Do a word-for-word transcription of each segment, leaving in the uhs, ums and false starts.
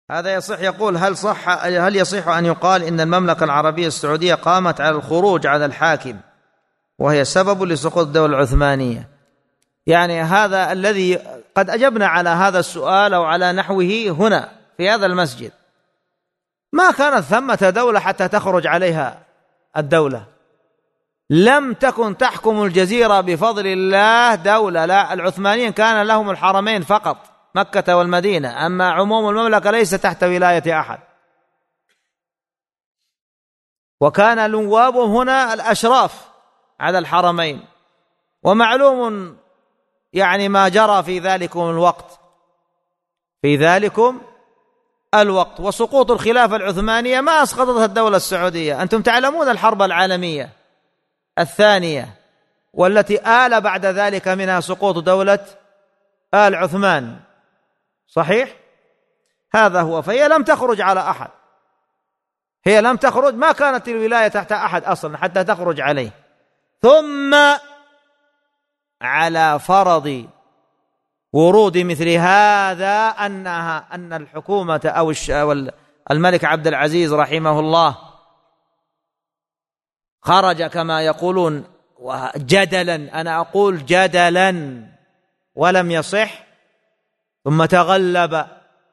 هذا يصح. يقول هل صح هل يصح أن يقال إن المملكة العربية السعودية قامت على الخروج على الحاكم وهي سبب لسقوط الدولة العثمانية؟ يعني هذا الذي قد أجبنا على هذا السؤال أو على نحوه هنا في هذا المسجد. ما كانت ثمة دولة حتى تخرج عليها الدولة، لم تكن تحكم الجزيرة بفضل الله دولة، لا، العثمانيين كان لهم الحرمين فقط، مكة والمدينة، أما عموم المملكة ليس تحت ولاية أحد. وكان نوابهم هنا الأشراف على الحرمين، ومعلوم يعني ما جرى في ذلكم الوقت في ذلكم الوقت وسقوط الخلافة العثمانية ما أسقطتها الدولة السعودية. أنتم تعلمون الحرب العالمية الثانية والتي آل بعد ذلك منها سقوط دولة آل عثمان، صحيح؟ هذا هو. فهي لم تخرج على أحد، هي لم تخرج، ما كانت الولاية تحت أحد أصلا حتى تخرج عليه. ثم على فرض ورود مثل هذا أنها أن الحكومة أو الملك عبد العزيز رحمه الله خرج كما يقولون جدلا، أنا أقول جدلا ولم يصح، ثم تغلب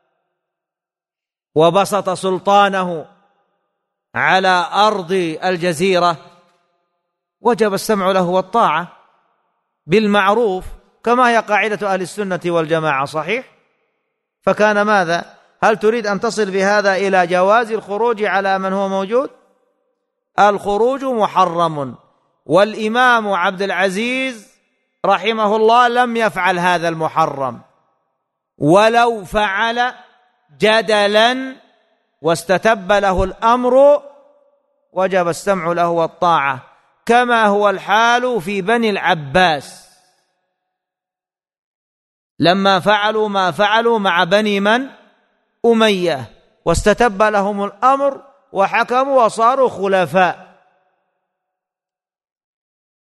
وبسط سلطانه على أرض الجزيرة، وجب السمع له والطاعة بالمعروف كما هي قاعدة أهل السنة والجماعة، صحيح؟ فكان ماذا؟ هل تريد أن تصل بهذا إلى جواز الخروج على من هو موجود؟ الخروج محرم، والإمام عبد العزيز رحمه الله لم يفعل هذا المحرم، ولو فعل جدلا واستتب له الأمر وجب السمع له والطاعة، كما هو الحال في بني العباس لما فعلوا ما فعلوا مع بني من؟ أمية، واستتب لهم الأمر وحكموا وصاروا خلفاء.